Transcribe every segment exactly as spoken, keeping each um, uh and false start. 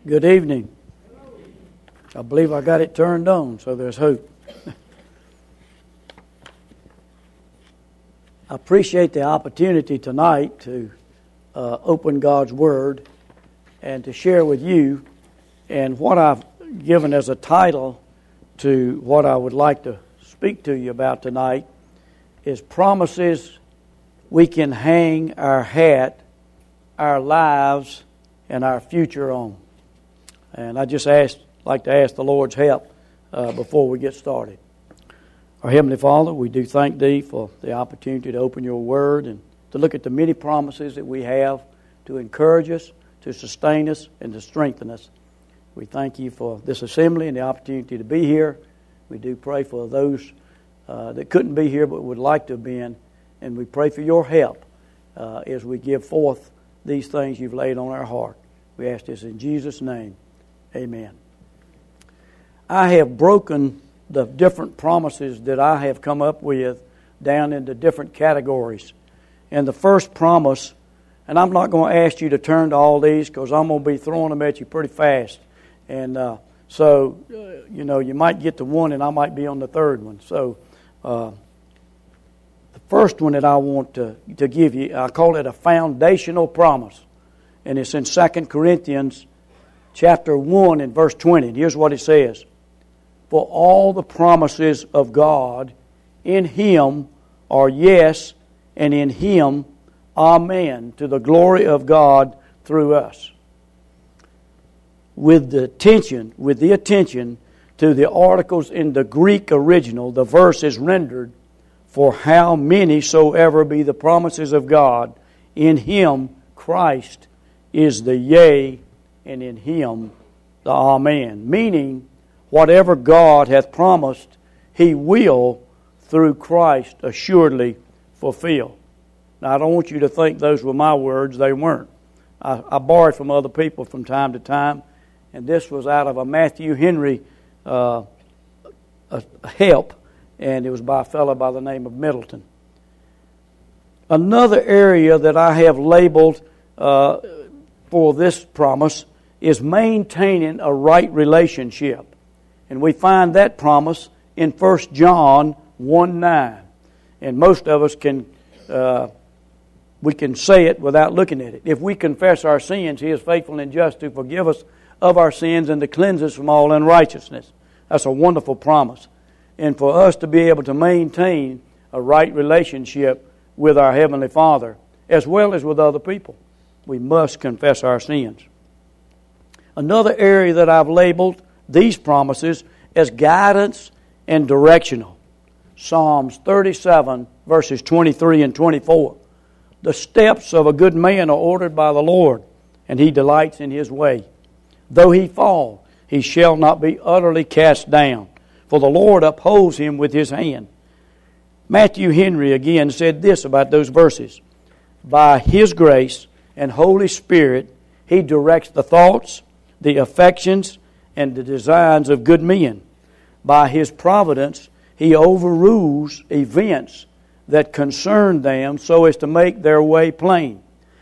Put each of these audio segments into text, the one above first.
Good evening. I believe I got it turned on, so there's hope. I appreciate the opportunity tonight to uh, open God's Word and to share with you. And what I've given as a title to what I would like to speak to you about tonight is promises we can hang our hat, our lives, and our future on. And I just asked, like to ask the Lord's help uh, before we get started. Our Heavenly Father, we do thank Thee for the opportunity to open Your Word and to look at the many promises that we have to encourage us, to sustain us, and to strengthen us. We thank You for this assembly and the opportunity to be here. We do pray for those uh, that couldn't be here but would like to have been. And we pray for Your help uh, as we give forth these things You've laid on our heart. We ask this in Jesus' name. Amen. I have broken the different promises that I have come up with down into different categories. And the first promise, and I'm not going to ask you to turn to all these because I'm going to be throwing them at you pretty fast. And uh, so, uh, you know, you might get to one and I might be on the third one. So uh, the first one that I want to, to give you, I call it a foundational promise. And it's in Second Corinthians chapter one and verse twenty. And here's what it says. For all the promises of God in Him are yes, and in Him, amen, to the glory of God through us. With the attention, with the attention to the articles in the Greek original, the verse is rendered, for how many soever be the promises of God, in Him, Christ, is the yea, and in Him the amen. Meaning, whatever God hath promised, He will, through Christ, assuredly fulfill. Now, I don't want you to think those were my words. They weren't. I, I borrowed from other people from time to time, and this was out of a Matthew Henry uh, a, a help, and it was by a fellow by the name of Middleton. Another area that I have labeled uh, for this promise is maintaining a right relationship. And we find that promise in First John one nine. And most of us can, uh, we can say it without looking at it. If we confess our sins, He is faithful and just to forgive us of our sins and to cleanse us from all unrighteousness. That's a wonderful promise. And for us to be able to maintain a right relationship with our Heavenly Father, as well as with other people, we must confess our sins. Another area that I've labeled these promises as guidance and directional. Psalms thirty-seven, verses twenty-three and twenty-four. The steps of a good man are ordered by the Lord, and he delights in his way. Though he fall, he shall not be utterly cast down, for the Lord upholds him with His hand. Matthew Henry again said this about those verses. By His grace and Holy Spirit, He directs the thoughts, the affections, and the designs of good men. By His providence, He overrules events that concern them so as to make their way plain.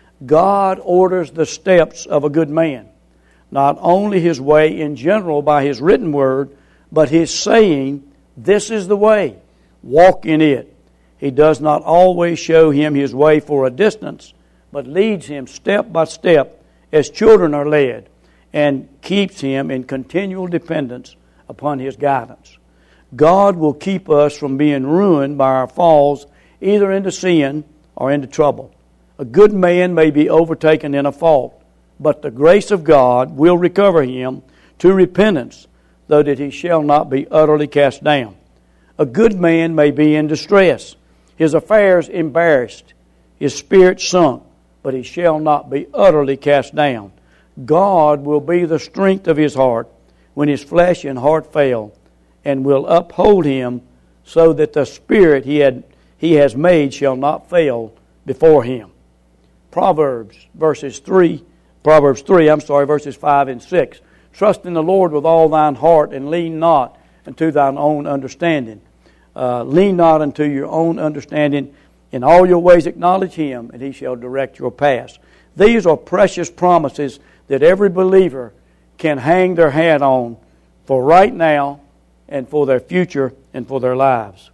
God orders the steps of a good man, not only his way in general by His written word, but His saying, this is the way, walk in it. He does not always show him his way for a distance, but leads him step by step as children are led, and keeps him in continual dependence upon His guidance. God will keep us from being ruined by our falls either into sin or into trouble. A good man may be overtaken in a fault, but the grace of God will recover him to repentance, though that he shall not be utterly cast down. A good man may be in distress, his affairs embarrassed, his spirit sunk, but he shall not be utterly cast down. God will be the strength of his heart when his flesh and heart fail, and will uphold him so that the spirit he had he has made shall not fail before him. Proverbs verses three, Proverbs three, I'm sorry, verses five and six. Trust in the Lord with all thine heart, and lean not unto thine own understanding. Uh, lean not unto your own understanding. In all your ways acknowledge Him, and He shall direct your paths. These are precious promises that every believer can hang their hat on for right now and for their future and for their lives.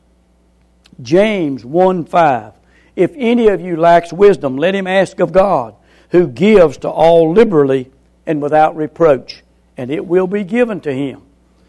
James one five. If any of you lacks wisdom, let him ask of God, who gives to all liberally and without reproach, and it will be given to him.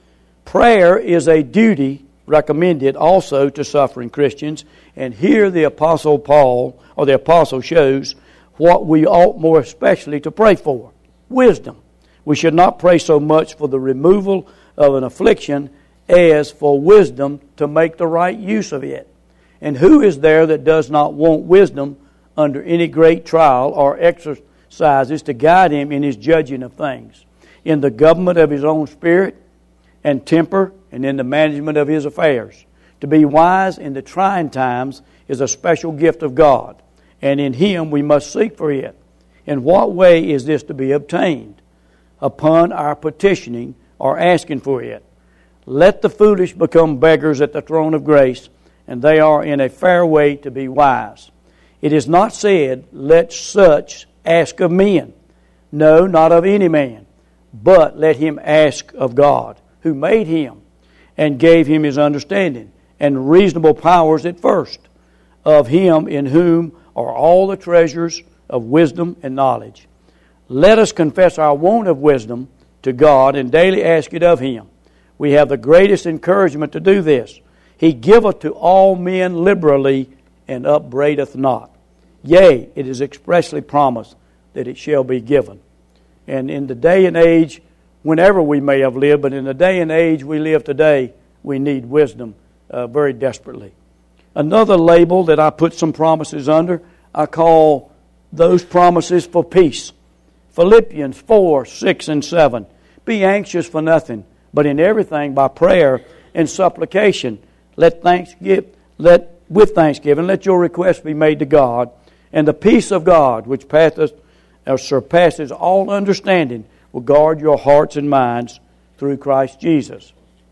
Prayer is a duty recommended also to suffering Christians, and here the Apostle Paul, or the Apostle, shows what we ought more especially to pray for. Wisdom. We should not pray so much for the removal of an affliction as for wisdom to make the right use of it. And who is there that does not want wisdom under any great trial or exercises to guide him in his judging of things, in the government of his own spirit and temper, and in the management of his affairs? To be wise in the trying times is a special gift of God, and in him we must seek for it. In what way is this to be obtained? Upon our petitioning or asking for it. Let the foolish become beggars at the throne of grace, and they are in a fair way to be wise. It is not said, let such ask of men. No, not of any man. But let him ask of God, who made him, and gave him his understanding, and reasonable powers at first. Of him in whom are all the treasures of wisdom and knowledge. Let us confess our want of wisdom to God, and daily ask it of him. We have the greatest encouragement to do this. He giveth to all men liberally, and upbraideth not. Yea, it is expressly promised that it shall be given. And in the day and age, whenever we may have lived, but in the day and age we live today, we need wisdom uh, very desperately. Another label that I put some promises under, I call those promises for peace. Philippians four, six, and seven. Be anxious for nothing, but in everything by prayer and supplication, let thanksgiving, let with thanksgiving, let your requests be made to God, and the peace of God, which passeth or surpasses all understanding, will guard your hearts and minds through Christ Jesus.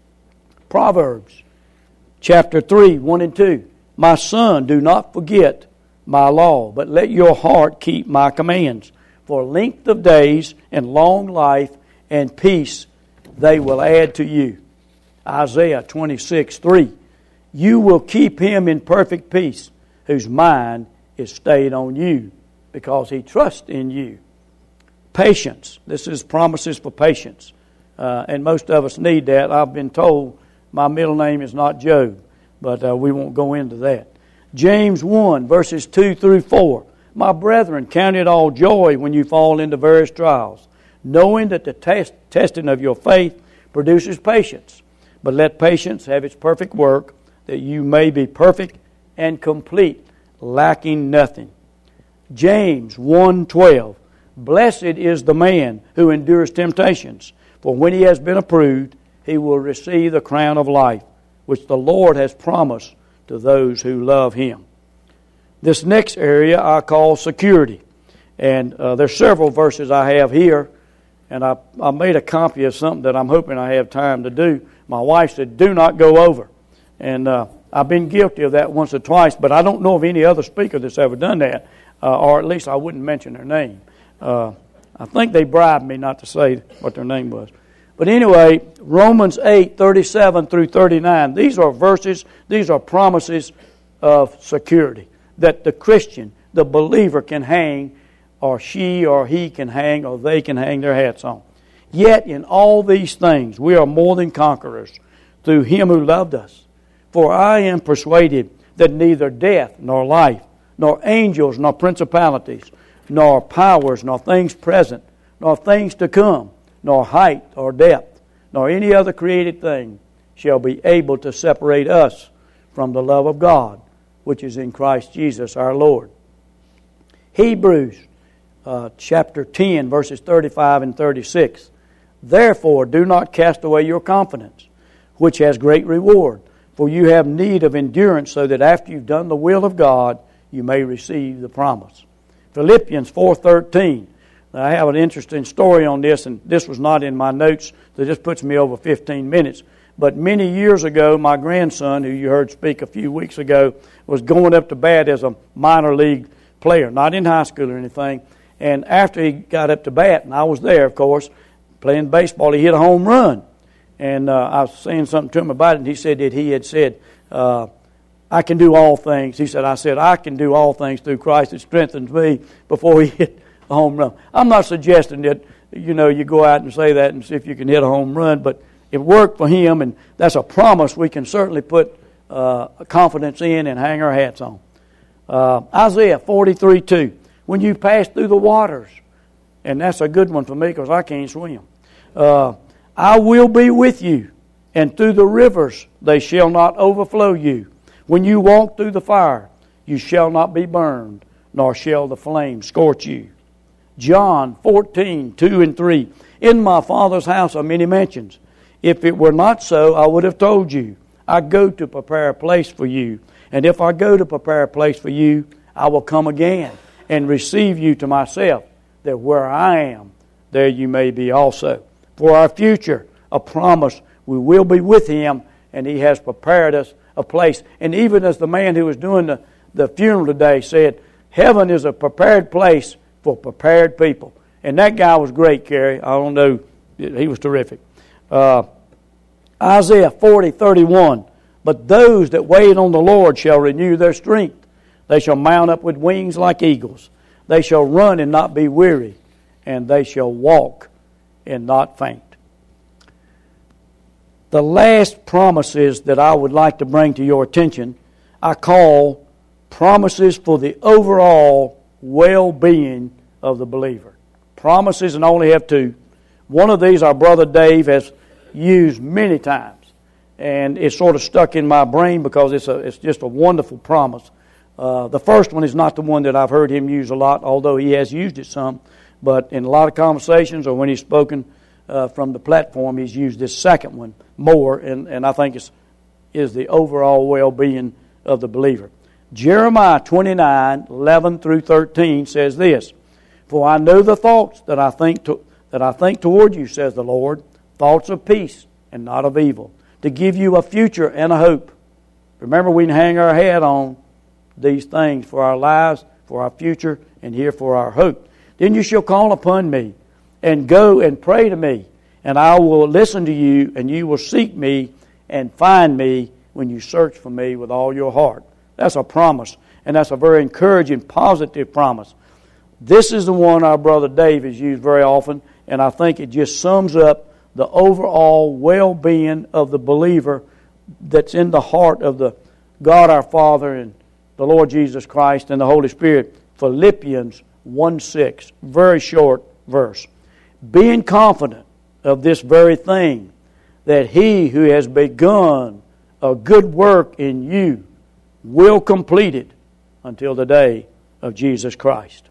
Proverbs chapter three, one and two. My son, do not forget my law, but let your heart keep my commands. For length of days and long life and peace they will add to you. Isaiah twenty-six, three. You will keep him in perfect peace, whose mind is stayed on you, because he trusts in you. Patience. This is promises for patience. Uh, and most of us need that. I've been told my middle name is not Job, but uh, we won't go into that. James one, verses two through four. My brethren, count it all joy when you fall into various trials, knowing that the test, testing of your faith produces patience. But let patience have its perfect work, that you may be perfect and complete, lacking nothing. James one twelve. Blessed is the man who endures temptations, for when he has been approved, he will receive the crown of life, which the Lord has promised to those who love him. This next area I call security. And uh, there's several verses I have here, and I, I made a copy of something that I'm hoping I have time to do. My wife said, do not go over. And uh, I've been guilty of that once or twice, but I don't know of any other speaker that's ever done that, uh, or at least I wouldn't mention their name. Uh, I think they bribed me not to say what their name was. But anyway, Romans eight, thirty-seven through thirty-nine. These are verses, these are promises of security that the Christian, the believer can hang, or she or he can hang, or they can hang their hats on. Yet in all these things we are more than conquerors through him who loved us. For I am persuaded that neither death nor life, nor angels nor principalities, nor powers, nor things present, nor things to come, nor height or depth, nor any other created thing shall be able to separate us from the love of God, which is in Christ Jesus our Lord. Hebrews uh, chapter ten, verses thirty-five and thirty-six. Therefore do not cast away your confidence, which has great reward, for you have need of endurance, so that after you've done the will of God, you may receive the promise. Philippians four thirteen. Now, I have an interesting story on this, and this was not in my notes, so this puts me over fifteen minutes. But many years ago, my grandson, who you heard speak a few weeks ago, was going up to bat as a minor league player, not in high school or anything. And after he got up to bat, and I was there, of course, playing baseball. He hit a home run. And uh, I was saying something to him about it, and he said that he had said, uh, I can do all things. He said, I said, I can do all things through Christ that strengthens me, before he hit a home run. I'm not suggesting that, you know, you go out and say that and see if you can hit a home run, but it worked for him, and that's a promise we can certainly put uh, confidence in and hang our hats on. Uh, Isaiah forty-three two, when you pass through the waters, and that's a good one for me because I can't swim. Uh, I will be with you, and through the rivers they shall not overflow you. When you walk through the fire, you shall not be burned, nor shall the flame scorch you. John fourteen two and three, in my Father's house are many mansions. If it were not so, I would have told you. I go to prepare a place for you. And if I go to prepare a place for you, I will come again and receive you to myself, that where I am, there you may be also. For our future, a promise, we will be with Him, and He has prepared us a place. And even as the man who was doing the, the funeral today said, heaven is a prepared place for prepared people. And that guy was great, Kerry. I don't know. He was terrific. Uh, Isaiah forty thirty-one, but those that wait on the Lord shall renew their strength. They shall mount up with wings like eagles. They shall run and not be weary, and they shall walk and not faint. The last promises that I would like to bring to your attention, I call promises for the overall well-being of the believer. Promises, and I only have two. One of these our brother Dave has used many times, and it's sort of stuck in my brain because it's a it's just a wonderful promise. Uh, the first one is not the one that I've heard him use a lot, although he has used it some. But in a lot of conversations or when he's spoken uh, from the platform, he's used this second one more, and, and I think it's is the overall well-being of the believer. Jeremiah twenty-nine eleven through thirteen says this, for I know the thoughts that I think to, that I think toward you, says the Lord, thoughts of peace and not of evil, to give you a future and a hope. Remember, we can hang our hat on these things for our lives, for our future, and here for our hope. Then you shall call upon me, and go and pray to me, and I will listen to you, and you will seek me and find me when you search for me with all your heart. That's a promise, and that's a very encouraging, positive promise. This is the one our brother Dave has used very often, and I think it just sums up the overall well-being of the believer that's in the heart of the God our Father and the Lord Jesus Christ and the Holy Spirit. Philippians one six, very short verse. Being confident of this very thing, that He who has begun a good work in you will complete it until the day of Jesus Christ.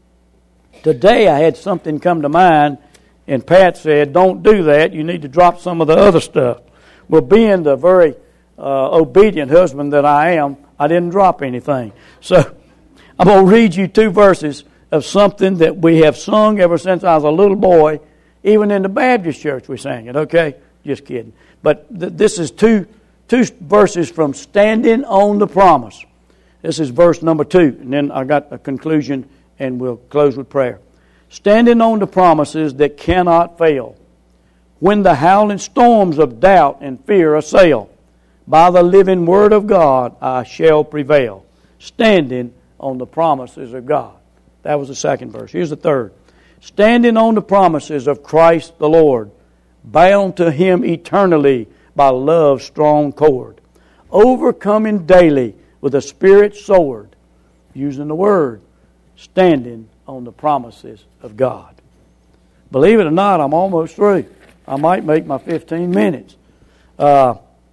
Today I had something come to mind, and Pat said, don't do that. You need to drop some of the other stuff. Well, being the very uh, obedient husband that I am, I didn't drop anything. So I'm going to read you two verses of something that we have sung ever since I was a little boy. Even in the Baptist church we sang it, okay? Just kidding. But th- this is two, two verses from Standing on the Promise. This is verse number two. And then I got a conclusion, and we'll close with prayer. Standing on the promises that cannot fail. When the howling storms of doubt and fear assail, by the living word of God I shall prevail. Standing on the promises of God. That was the second verse. Here's the third. Standing on the promises of Christ the Lord, bound to Him eternally by love's strong cord, overcoming daily with a Spirit's sword, using the Word, standing on the promises of God. Believe it or not, I'm almost through. I might make my fifteen minutes. Uh,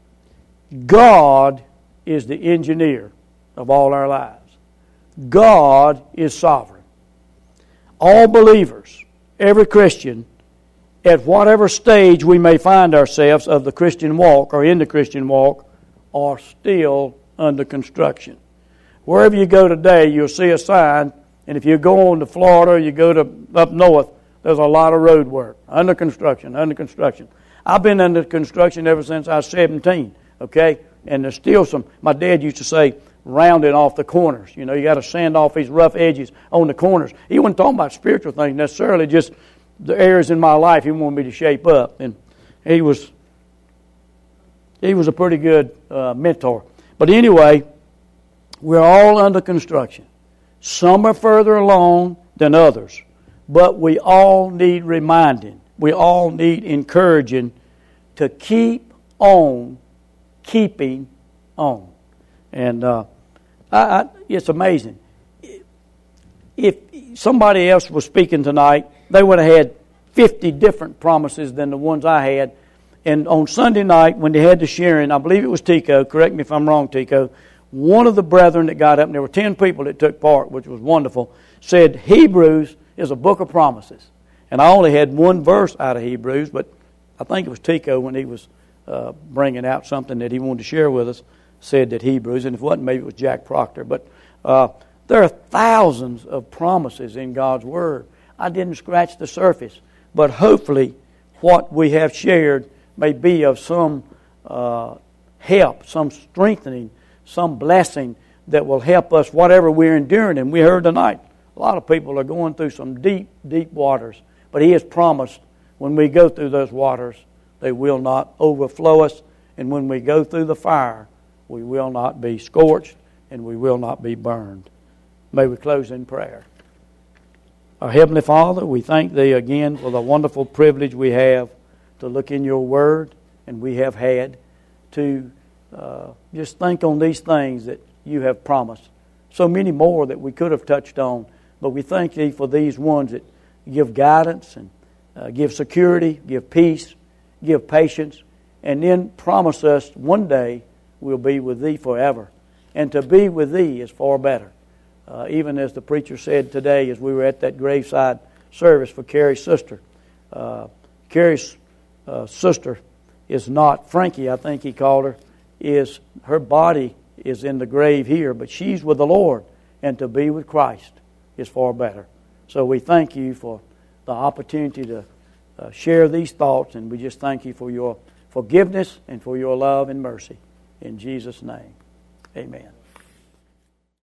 God is the engineer of all our lives. God is sovereign. All believers, every Christian, at whatever stage we may find ourselves of the Christian walk or in the Christian walk, are still under construction. Wherever you go today, you'll see a sign, and if you go on to Florida or you go to up north, there's a lot of road work. Under construction, under construction. I've been under construction ever since I was seventeen, okay? And there's still some, my dad used to say, rounding off the corners. You know, you got to sand off these rough edges on the corners. He wasn't talking about spiritual things necessarily, just the areas in my life He wanted me to shape up. And He was He was a pretty good uh, mentor. But anyway, we're all under construction. Some are further along than others. But we all need reminding. We all need encouraging to keep on keeping on. And uh, I, I, it's amazing. If somebody else was speaking tonight, they would have had fifty different promises than the ones I had. And on Sunday night, when they had the sharing, I believe it was Tico, correct me if I'm wrong, Tico, one of the brethren that got up, and there were ten people that took part, which was wonderful, said Hebrews is a book of promises. And I only had one verse out of Hebrews, but I think it was Tico when he was uh, bringing out something that he wanted to share with us, said that Hebrews, and if it wasn't, maybe it was Jack Proctor. But uh, there are thousands of promises in God's Word. I didn't scratch the surface, but hopefully what we have shared may be of some uh, help, some strengthening, some blessing that will help us whatever we're enduring. And we heard tonight, a lot of people are going through some deep, deep waters. But He has promised when we go through those waters, they will not overflow us. And when we go through the fire, we will not be scorched and we will not be burned. May we close in prayer. Our Heavenly Father, we thank Thee again for the wonderful privilege we have to look in Your Word, and we have had to uh, just think on these things that You have promised. So many more that we could have touched on, but we thank Thee for these ones that give guidance and uh, give security, give peace, give patience, and then promise us one day we'll be with Thee forever. And to be with Thee is far better. Uh, even as the preacher said today as we were at that graveside service for Carrie's sister. Uh, Carrie's uh, sister is not, Frankie I think he called her, is her body is in the grave here, but she's with the Lord. And to be with Christ is far better. So we thank You for the opportunity to uh, share these thoughts, and we just thank You for Your forgiveness and for Your love and mercy. In Jesus' name, amen.